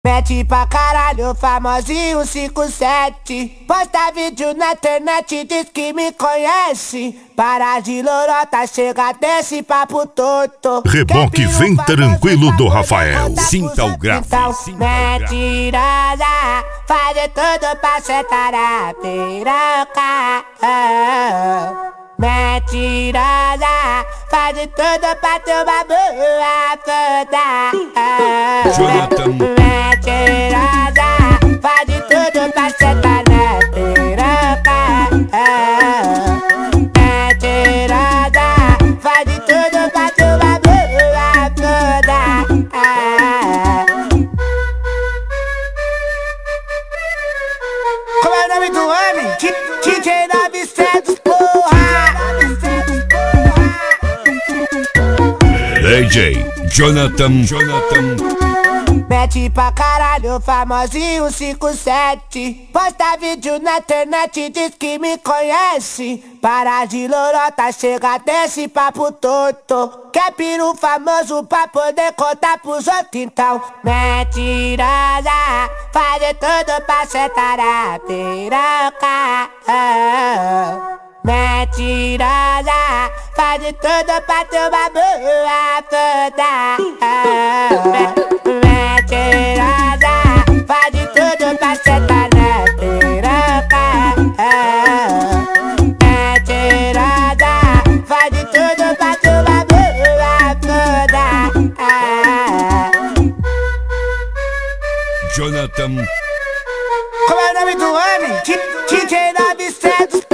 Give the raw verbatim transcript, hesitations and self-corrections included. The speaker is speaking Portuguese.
Mete pra caralho, famosinho cinco sete. Posta vídeo na internet, diz que me conhece. Para de lorota, chega desse papo torto. Reboque vem tranquilo do Rafael. Sinta o grave. Então, mentirosa, fazer tudo pra sentar a piroca. Mentirosa, faz de tudo pra tomar boa toda. Jonathan. Mentirosa, faz de tudo pra sentar na piroca. Mentirosa, faz de tudo pra tomar boa toda. Como é o nome do homem? D J novecentos, porra! D J Jonathan. Jonathan. Mete pra caralho, famosinho cinco sete. Posta vídeo na internet, diz que me conhece. Para de lorota, chega desse papo torto. Quer peru famoso pra poder contar pros outros. Então, mentirosa, fazer tudo pra sentar a piroca. Mentirosa, faz de tudo pra tomar boa toda. Mentirosa, faz de tudo pra sentar na piroca. Mentirosa, faz de tudo pra tomar boa toda. Jonathan. Como é o nome do homem? D J novecentos.